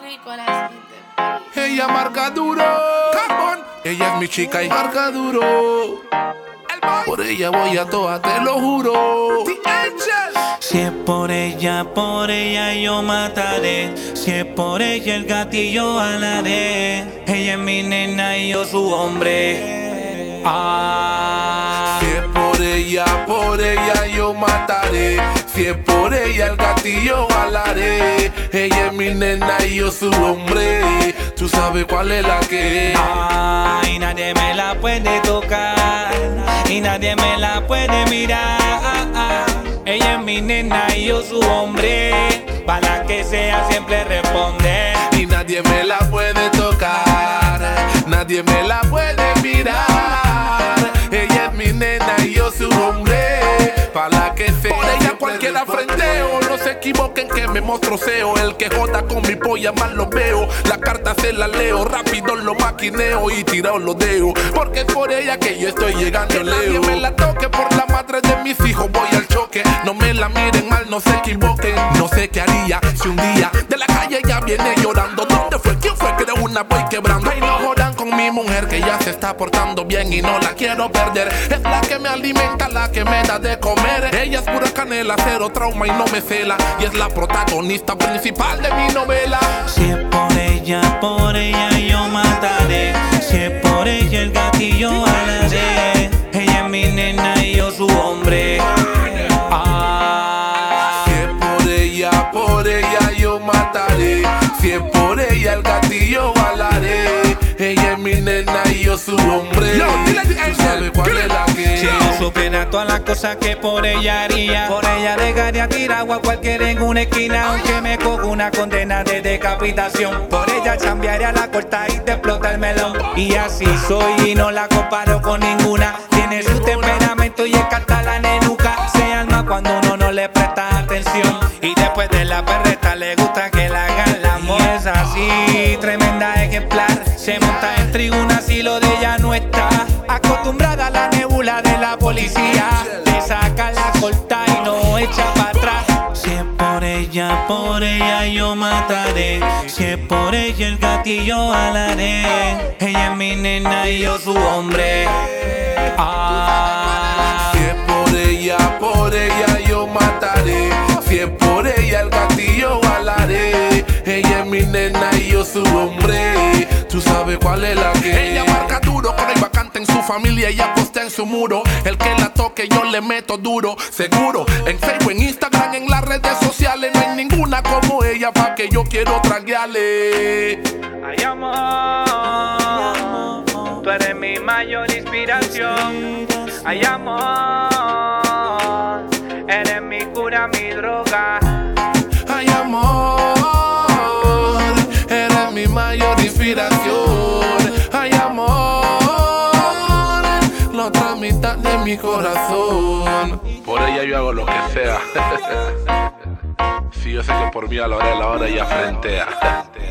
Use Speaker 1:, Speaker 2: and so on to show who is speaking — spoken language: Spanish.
Speaker 1: rico la siente.
Speaker 2: Ella marca duro, carbón. Ella es mi chica y marca duro. Por ella voy a todas, te lo juro.
Speaker 3: Si es por ella yo mataré. Si es por ella el gatillo alaré. Ella es mi nena y yo su hombre.
Speaker 2: Si es por ella yo mataré. Si es por ella el gatillo alaré. Ella es mi nena y yo su hombre. Tú sabes cuál es la que es.
Speaker 3: Y nadie me la puede tocar. Y nadie me la puede mirar. Ella es mi nena y yo su hombre. Para que sea siempre responder.
Speaker 2: Y nadie me la puede tocar. Nadie me la puede mirar. Ella es mi nena y yo su hombre. Para que sea por ella cualquiera frenteo. No se equivoquen que me mostroceo. El que joda con mi polla más lo veo. La carta se la leo, rápido lo maquineo y tirado los dedos. Porque es por ella que yo estoy llegando que leo. Nadie me la toque, por la madre de mis hijos voy al choque. No me la miren mal, no se equivoquen. No sé qué haría si un día de la calle ya viene llorando. ¿Dónde fue? ¿Quién fue? Que de una voy quebrando. Ay, no jodan con mi mujer que ya se está portando bien y no la quiero perder. Es la que me alimenta, la que me da de comer. Ella es pura canela, cero trauma y no me cela. Y es la protagonista principal de mi novela.
Speaker 3: Si es por ella yo mataré. Si es por ella el gatillo alaré. Ella es mi nena y yo su hombre.
Speaker 2: Si es por ella yo mataré. Si es por ella el gatillo alaré. Ella es mi nena y yo su hombre. ¿Tú sabes cuál es la que?
Speaker 3: Si yo supiera todas las cosas que por ella haría, por ella dejaría tirado a cualquiera en una esquina. Aunque me coja una condena de decapitación, por ella cambiaría la corta y te explota el melón. Y así soy y no la comparo con ninguna. Tiene su temperamento y escalta la nenuca. Se alma cuando uno no le presta atención. Y después de la perreta le gusta que la hagan la amor. Es así, tremenda ejemplar. Se monta en tribuna si lo de ella no está. Acostumbrada a la nebula de la policía. Te saca la corta y no echa para atrás. Si es por ella yo mataré. Si es por ella el gatillo alaré. Ella es mi nena y yo su hombre.
Speaker 2: Si es por ella yo mataré. Si es por ella el gatillo alaré. Ella es mi nena y yo su hombre. Tú sabes cuál es la que. Ella marca duro, con el vacante en su familia. Ella posta en su muro. El que la toque yo le meto duro. Seguro, en Facebook, en Instagram, en las redes sociales. No hay ninguna como ella pa' que yo quiero traguearle.
Speaker 3: Ay, amor, tú eres mi mayor inspiración. Ay, amor, eres mi cura, mi droga.
Speaker 2: Ay, amor, eres mi mayor inspiración. Ay, amor, la otra mitad de mi corazón. Por ella yo hago lo que sea. Si yo sé que por mí a la hora de la hora ella frentea.